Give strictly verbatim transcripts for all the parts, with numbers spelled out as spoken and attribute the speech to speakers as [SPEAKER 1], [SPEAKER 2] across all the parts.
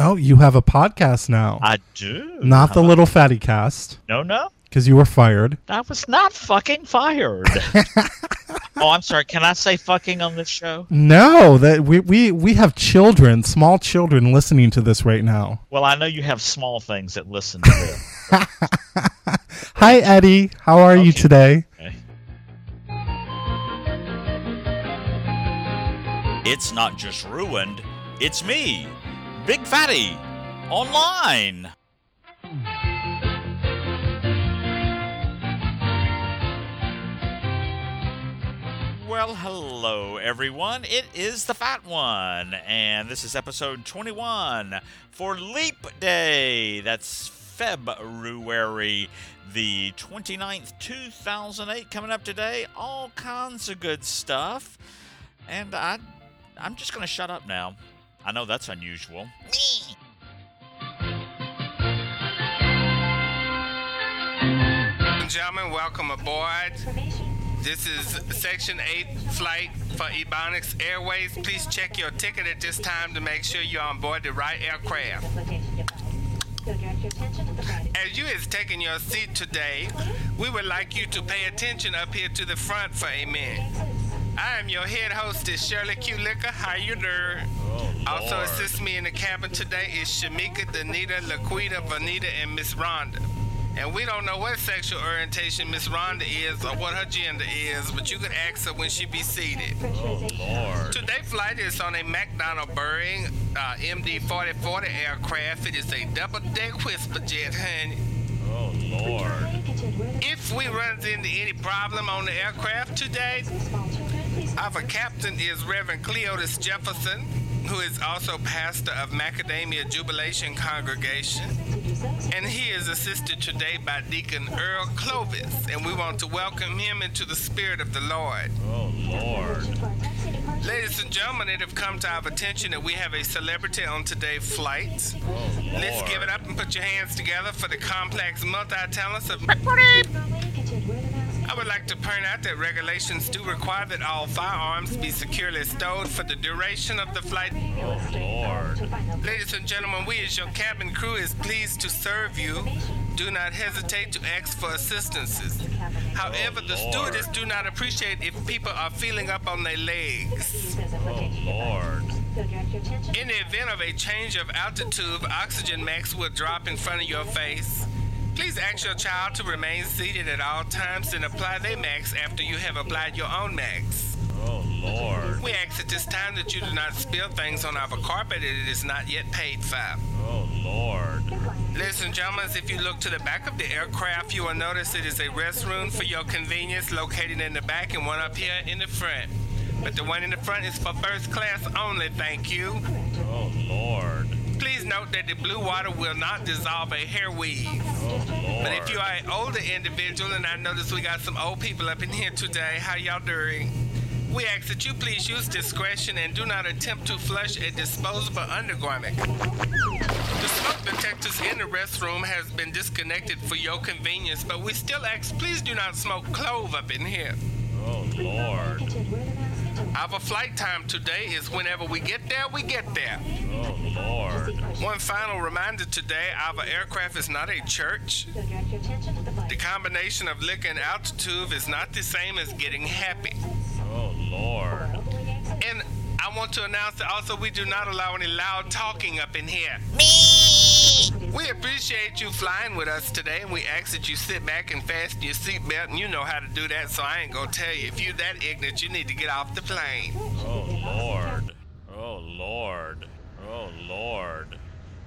[SPEAKER 1] Oh, you have a podcast now.
[SPEAKER 2] I do.
[SPEAKER 1] Not the Little Fatty Cast.
[SPEAKER 2] No, no.
[SPEAKER 1] Because you were fired.
[SPEAKER 2] I was not fucking fired. Oh, I'm sorry. Can I say fucking on this show?
[SPEAKER 1] No, that we, we, we have children, small children listening to this right now.
[SPEAKER 2] Well, I know you have small things that listen to this.
[SPEAKER 1] Hi, Eddie. How are okay. you today? Okay.
[SPEAKER 2] It's not just ruined. It's me, Big Fatty, online. Well, hello, everyone. It is the Fat One, and this is episode twenty-one for Leap Day. That's February the twenty-ninth, two thousand eight, coming up today. All kinds of good stuff. And I, I'm just going to shut up now. I know that's unusual.
[SPEAKER 3] Ladies and gentlemen, welcome aboard. This is Section eight flight for Ebonics Airways. Please check your ticket at this time to make sure you're on board the right aircraft. As you is taking your seat today, we would like you to pay attention up here to the front for a minute. I am your head hostess, Shirley Q. Liquor. How you doing?
[SPEAKER 2] Oh,
[SPEAKER 3] also assist me in the cabin today is Shamika, Danita, Laquita, Vanita, and Miss Rhonda. And we don't know what sexual orientation Miss Rhonda is or what her gender is, but you can ask her when she be seated.
[SPEAKER 2] Oh, Lord.
[SPEAKER 3] Today's flight is on a McDonnell Boeing uh, M D forty forty aircraft. It is a double-deck whisper jet, honey.
[SPEAKER 2] Oh, Lord.
[SPEAKER 3] If we run into any problem on the aircraft today, our captain is Reverend Cleotis Jefferson, who is also pastor of Macadamia Jubilation Congregation. And he is assisted today by Deacon Earl Clovis, and we want to welcome him into the spirit of the Lord.
[SPEAKER 2] Oh, Lord.
[SPEAKER 3] Ladies and gentlemen, it have come to our attention that we have a celebrity on today's flight.
[SPEAKER 2] Oh, Lord.
[SPEAKER 3] Let's give it up and put your hands together for the complex multi-talents of... I would like to point out that regulations do require that all firearms be securely stowed for the duration of the flight.
[SPEAKER 2] Oh, Lord.
[SPEAKER 3] Ladies and gentlemen, we as your cabin crew is pleased to serve you. Do not hesitate to ask for assistances. However,
[SPEAKER 2] oh,
[SPEAKER 3] the stewardess do not appreciate if people are feeling up on their legs.
[SPEAKER 2] Oh, Lord.
[SPEAKER 3] In the event of a change of altitude, oxygen max will drop in front of your face. Please ask your child to remain seated at all times and apply their max after you have applied your own max.
[SPEAKER 2] Oh, Lord.
[SPEAKER 3] We ask at this time that you do not spill things on our carpet that it is not yet paid for.
[SPEAKER 2] Oh, Lord.
[SPEAKER 3] Ladies and gentlemen, if you look to the back of the aircraft, you will notice it is a restroom for your convenience located in the back and one up here in the front. But the one in the front is for first class only, thank you.
[SPEAKER 2] Oh, Lord.
[SPEAKER 3] Please note that the blue water will not dissolve a hair weave.
[SPEAKER 2] Oh, Lord.
[SPEAKER 3] But if you are an older individual, and I notice we got some old people up in here today, how y'all doing? We ask that you please use discretion and do not attempt to flush a disposable undergarment. The smoke detectors in the restroom has been disconnected for your convenience, but we still ask please do not smoke clove up in here.
[SPEAKER 2] Oh, Lord.
[SPEAKER 3] Our flight time today is whenever we get there, we get there.
[SPEAKER 2] Oh, Lord.
[SPEAKER 3] One final reminder today, our aircraft is not a church. The combination of liquor and altitude is not the same as getting happy.
[SPEAKER 2] Oh, Lord.
[SPEAKER 3] And I want to announce that also we do not allow any loud talking up in here. We appreciate you flying with us today, and we ask that you sit back and fasten your seatbelt, and you know how to do that, so I ain't gonna tell you. If you're that ignorant, you need to get off the plane.
[SPEAKER 2] Oh, Lord. Oh, Lord. Oh, Lord.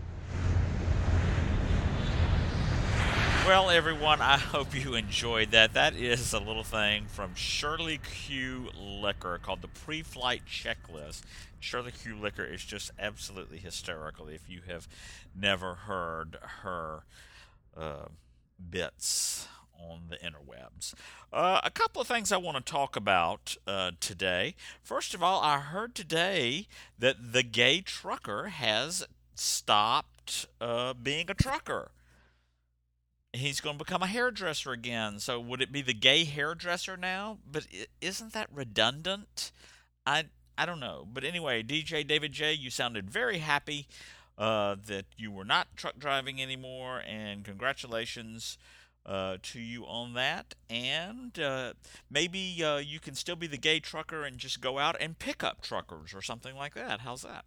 [SPEAKER 2] Well, everyone, I hope you enjoyed that. That is a little thing from Shirley Q. Liquor called the Pre-Flight Checklist. Shirley Q. Liquor is just absolutely hysterical if you have never heard her uh, bits on the interwebs. Uh, a couple of things I want to talk about uh, today. First of all, I heard today that the gay trucker has stopped uh, being a trucker. He's going to become a hairdresser again. So would it be the gay hairdresser now? But isn't that redundant? I I don't know. But anyway, D J David J, you sounded very happy uh, that you were not truck driving anymore, and congratulations uh, to you on that. And uh, maybe uh, you can still be the gay trucker and just go out and pick up truckers or something like that. How's that?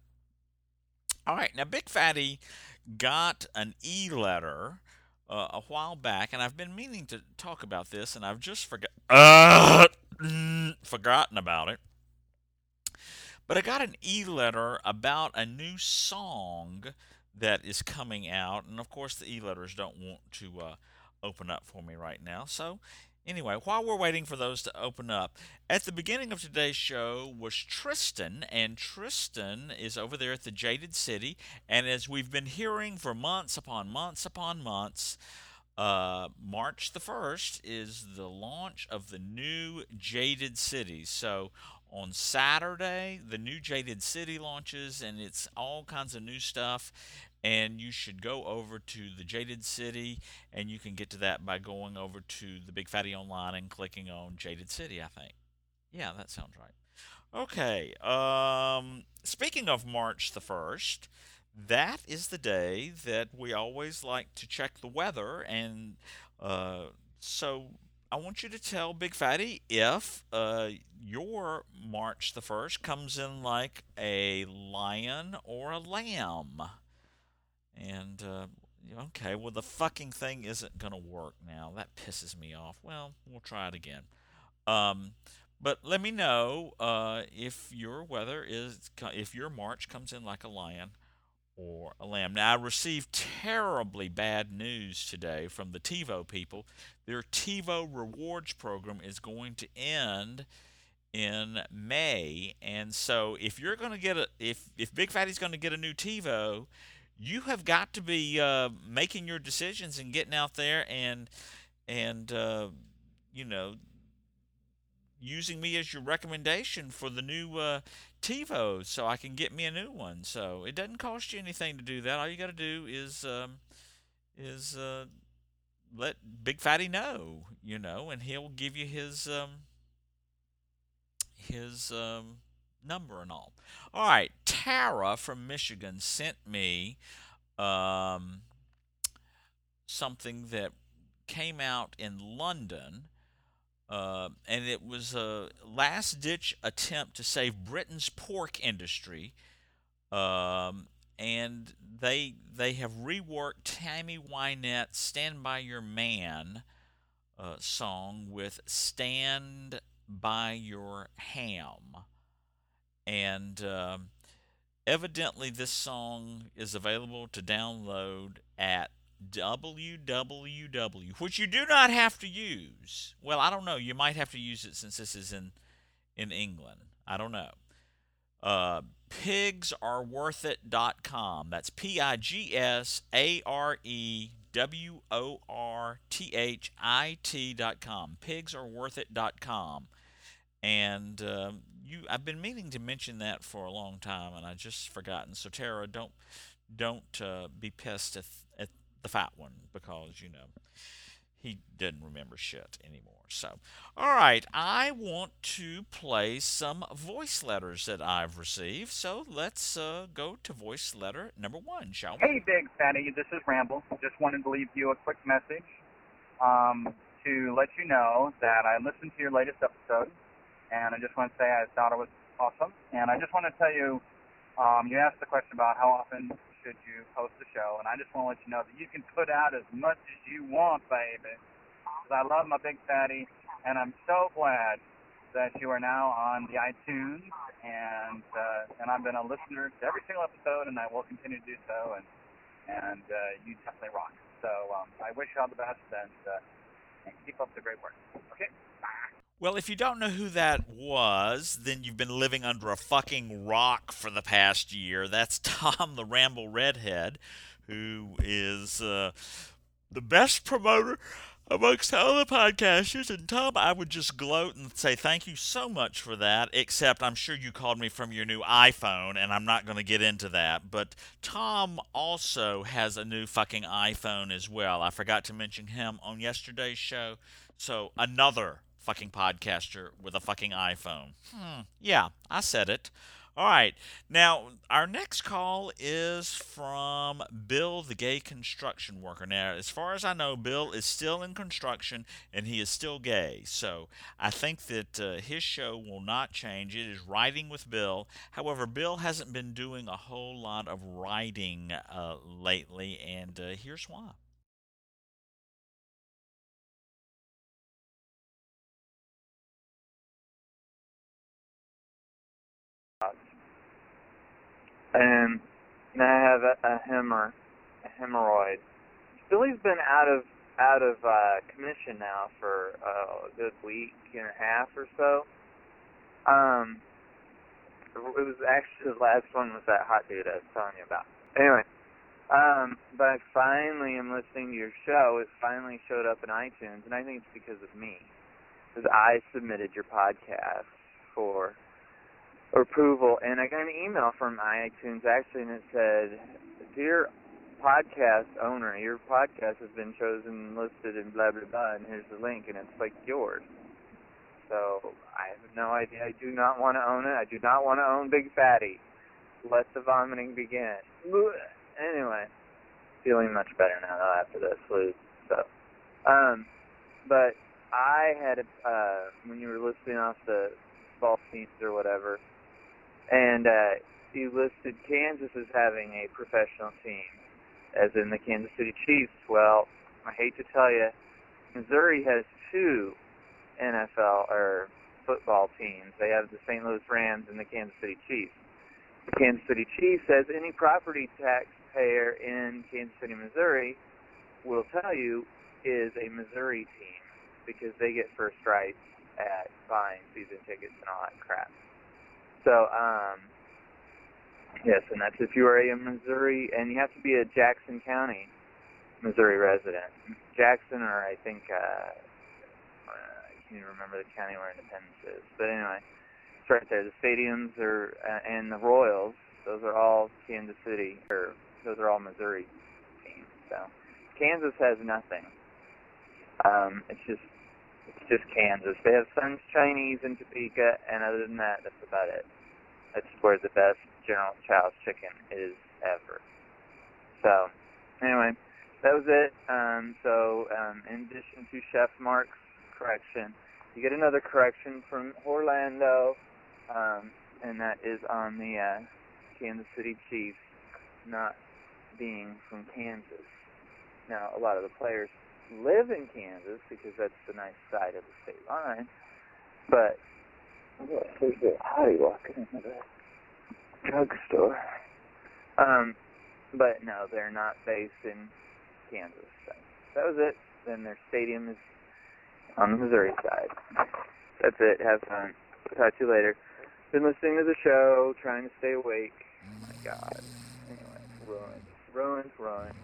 [SPEAKER 2] All right, now Big Fatty got an e-letter uh, a while back, and I've been meaning to talk about this, and I've just forgot uh, forgotten about it. But I got an e-letter about a new song that is coming out, and of course the e-letters don't want to uh, open up for me right now. So anyway, while we're waiting for those to open up, at the beginning of today's show was Tristan, and Tristan is over there at the Jaded City, and as we've been hearing for months upon months upon months, uh, March the first is the launch of the new Jaded City. So on Saturday, the new Jaded City launches, and it's all kinds of new stuff. And you should go over to the Jaded City, and you can get to that by going over to the Big Fatty Online and clicking on Jaded City, I think. Yeah, that sounds right. Okay, um, speaking of March the first, that is the day that we always like to check the weather, and uh, so I want you to tell Big Fatty if uh, your March the first comes in like a lion or a lamb. And, uh, okay, well, the fucking thing isn't going to work now. That pisses me off. Well, we'll try it again. Um, but let me know uh, if your weather is, if your March comes in like a lion or a lamb. Now, I received terribly bad news today from the TiVo people. Their TiVo rewards program is going to end in May. And so if you're going to get a, if, if Big Fatty's going to get a new TiVo, you have got to be uh, making your decisions and getting out there and and uh, you know, using me as your recommendation for the new uh, TiVo, so I can get me a new one. So it doesn't cost you anything to do that. All you got to do is um, is uh, let Big Fatty know, you know, and he'll give you his um, his um, number and all. All right, Tara from Michigan sent me um, something that came out in London, uh, and it was a last-ditch attempt to save Britain's pork industry, um, and they they have reworked Tammy Wynette's "Stand By Your Man" uh, song with "Stand By Your Ham." And um, evidently this song is available to download at w w w, which you do not have to use. Well, I don't know. You might have to use it since this is in, in England. I don't know. Uh, pigs are worth it dot com. That's P I G S A R E W O R T H I T dot com. pigs are worth it dot com. And um, you, I've been meaning to mention that for a long time, and I just forgotten. So Tara, don't don't uh, be pissed at, at the fat one, because you know he didn't remember shit anymore. So, all right, I want to play some voice letters that I've received. So let's uh, go to voice letter number one, shall we?
[SPEAKER 4] Hey, Big Fatty, this is Ramble. Just wanted to leave you a quick message um, to let you know that I listened to your latest episode. And I just want to say I thought it was awesome. And I just want to tell you, um, you asked the question about how often should you post the show. And I just want to let you know that you can put out as much as you want, baby. Because I love my Big Fatty. And I'm so glad that you are now on the iTunes. And uh, and I've been a listener to every single episode, and I will continue to do so. And, and uh, you definitely rock. So um, I wish you all the best, and, uh, and keep up the great work. Okay? Bye.
[SPEAKER 2] Well, if you don't know who that was, then you've been living under a fucking rock for the past year. That's Tom the Ramble Redhead, who is uh, the best promoter amongst all the podcasters. And Tom, I would just gloat and say thank you so much for that, except I'm sure you called me from your new iPhone, and I'm not going to get into that. But Tom also has a new fucking iPhone as well. I forgot to mention him on yesterday's show. So another fucking podcaster with a fucking iPhone. Hmm, yeah, I said it. All right. Now, our next call is from Bill, the gay construction worker. Now, as far as I know, Bill is still in construction and he is still gay. So I think that uh, his show will not change. It is Writing with Bill. However, Bill hasn't been doing a whole lot of writing uh, lately, and uh, here's why.
[SPEAKER 5] And now I have a, a hemor, a hemorrhoid. Billy's been out of out of uh, commission now for uh, a good week and a half or so. Um, it was actually the last one was that hot dude I was telling you about. Anyway, um, but I finally am listening to your show. It finally showed up in iTunes, and I think it's because of me, because I submitted your podcast for approval, and I got an email from iTunes actually, and it said, "Dear podcast owner, your podcast has been chosen, listed, and blah blah blah, and here's the link," and it's like yours. So I have no idea. I do not want to own it. I do not want to own Big Fatty. Let the vomiting begin. Anyway, feeling much better now though after the flu. So, um, but I had a, uh, when you were listing off the ball teams or whatever. And uh, you listed Kansas as having a professional team, as in the Kansas City Chiefs. Well, I hate to tell you, Missouri has two N F L or football teams. They have the Saint Louis Rams and the Kansas City Chiefs. The Kansas City Chiefs, as any property taxpayer in Kansas City, Missouri, will tell you, is a Missouri team because they get first rights at buying season tickets and all that crap. So, um, yes, and that's if you are a Missouri, and you have to be a Jackson County, Missouri resident. Jackson, or I think, uh, I can't even remember the county where Independence is. But anyway, it's right there. The stadiums are, uh, and the Royals, those are all Kansas City, or those are all Missouri teams. So, Kansas has nothing. Um, it's just, It's just Kansas. They have Sun's Chinese in Topeka, and other than that, that's about it. That's where the best General Chow's chicken is ever. So, anyway, that was it. Um, so, um, in addition to Chef Mark's correction, you get another correction from Orlando, um, and that is on the uh, Kansas City Chiefs not being from Kansas. Now, a lot of the players live in Kansas because that's the nice side of the state line, but look, there's a hottie walking into the drugstore. Um, but no, they're not based in Kansas. So that was it. Then their stadium is on the Missouri side. That's it. Have fun. Talk to you later. Been listening to the show, trying to stay awake. Oh my God. Anyway, ruined, ruined, ruined.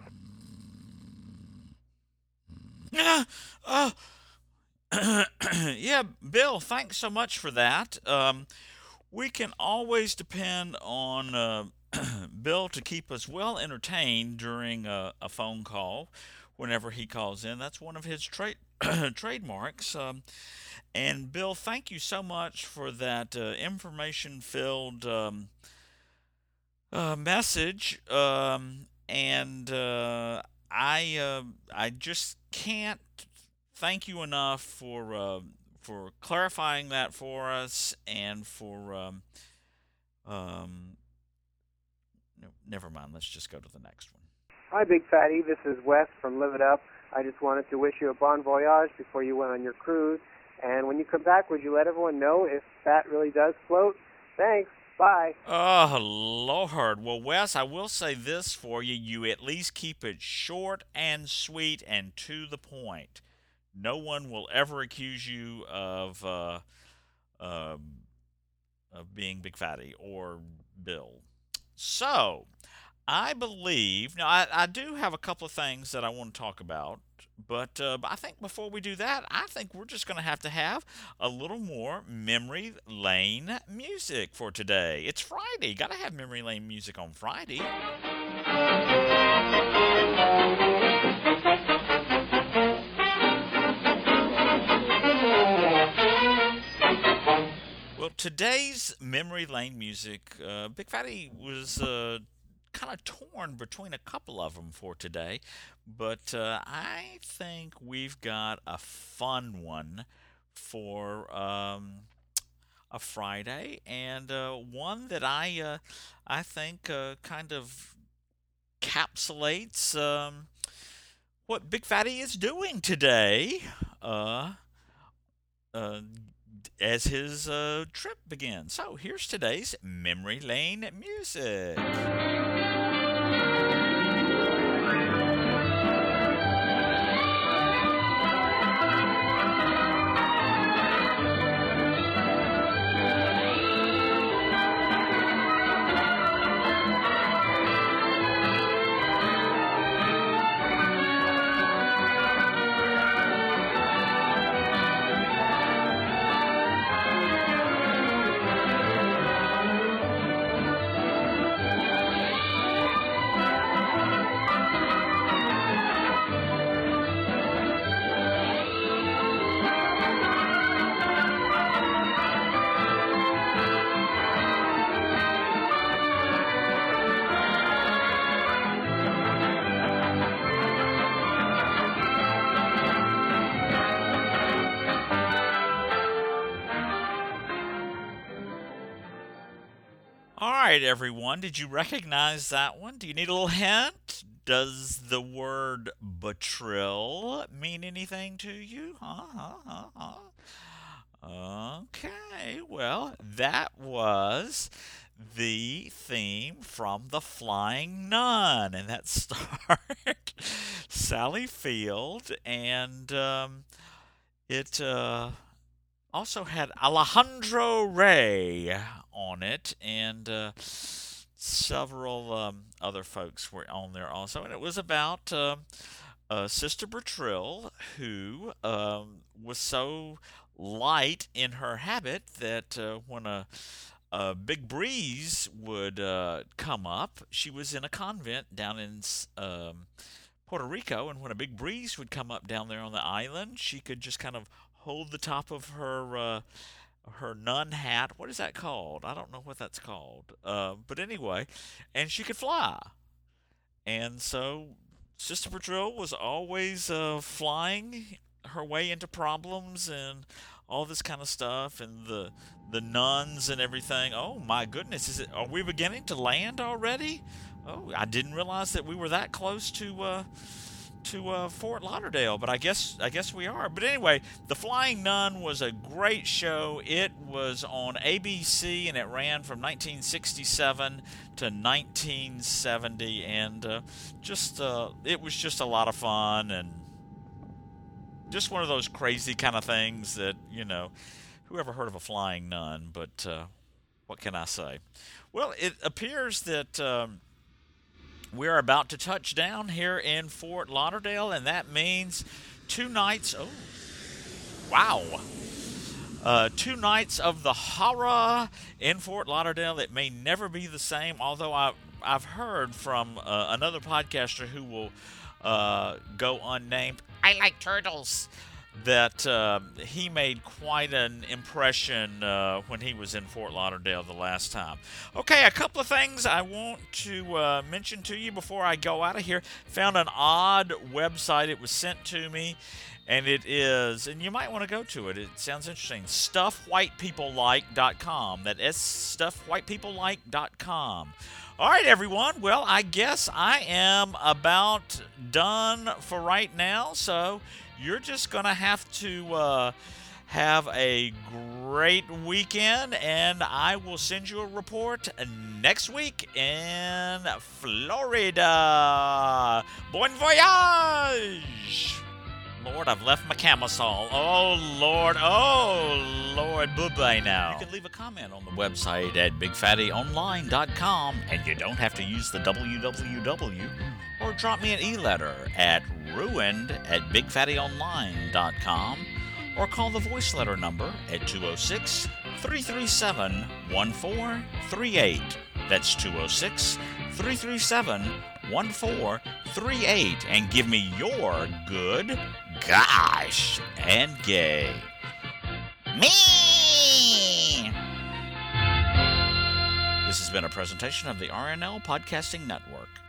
[SPEAKER 2] Yeah, uh, yeah, Bill, thanks so much for that. Um, we can always depend on uh, Bill to keep us well entertained during a, a phone call whenever he calls in. That's one of his tra- trademarks. Um, and Bill, thank you so much for that uh, information-filled um, uh, message. Um, and uh, I uh, I just can't thank you enough for uh, for clarifying that for us and for um, um no, never mind. Let's just go to the next one.
[SPEAKER 6] Hi, Big Fatty. This is Wes from Live It Up. I just wanted to wish you a bon voyage before you went on your cruise. And when you come back, would you let everyone know if that really does float? Thanks. Bye.
[SPEAKER 2] Oh, Lord. Well, Wes, I will say this for you. You at least keep it short and sweet and to the point. No one will ever accuse you of uh, uh, of being Big Fatty or Bill. So, I believe, now I, I do have a couple of things that I want to talk about, but uh, I think before we do that, I think we're just going to have to have a little more Memory Lane music for today. It's Friday. Got to have Memory Lane music on Friday. Well, today's Memory Lane music, uh, Big Fatty was uh, kind of torn between a couple of them for today, but uh, I think we've got a fun one for um, a Friday, and uh, one that I uh, I think uh, kind of encapsulates um, what Big Fatty is doing today. Uh, uh, as his uh, trip begins. So here's today's Memory Lane music. All right, everyone. Did you recognize that one? Do you need a little hint? Does the word Botryl mean anything to you? Huh, huh, huh, huh. Okay, well, that was the theme from The Flying Nun, and that starred Sally Field, and um, it uh, also had Alejandro Rey on it, and uh, several um, other folks were on there also. And it was about uh, uh, Sister Botryl, who um, was so light in her habit that uh, when a, a big breeze would uh, come up, she was in a convent down in um, Puerto Rico, and when a big breeze would come up down there on the island, she could just kind of hold the top of her uh, her nun hat. What is that called? I don't know what that's called. Uh, but anyway, and she could fly. And so Sister Botryl was always uh, flying her way into problems and all this kind of stuff, and the the nuns and everything. Oh my goodness, is it? Are we beginning to land already? Oh, I didn't realize that we were that close to uh, to uh, Fort Lauderdale, but I guess I guess we are. But anyway, The Flying Nun was a great show. It was on A B C, and it ran from nineteen sixty-seven to nineteen seventy, and uh, just uh, it was just a lot of fun, and just one of those crazy kind of things that, you know, who ever heard of a flying nun? But uh, what can I say? Well, it appears that Um, we're about to touch down here in Fort Lauderdale, and that means two nights. Oh, wow. Uh, two nights of the horror in Fort Lauderdale. It may never be the same, although I, I've heard from uh, another podcaster who will uh, go unnamed. I like turtles. That uh, he made quite an impression uh, when he was in Fort Lauderdale the last time. Okay, a couple of things I want to uh, mention to you before I go out of here. Found an odd website. It was sent to me, and it is, and you might want to go to it. It sounds interesting. stuff white people like dot com. That is stuff white people like dot com. All right, everyone. Well, I guess I am about done for right now, so you're just going to have to uh, have a great weekend, and I will send you a report next week in Florida. Bon voyage! Lord, I've left my camisole. Oh, Lord. Oh, Lord. Bye-bye now. You can leave a comment on the website at big fatty online dot com, and you don't have to use the W W W, or drop me an e-letter at ruined at big fatty online dot com, or call the voice letter number at two oh six, three three seven, one four three eight. That's two oh six, three three seven, one four three eight, and give me your good, gosh, and gay. Me! has been a presentation of the R N L Podcasting Network.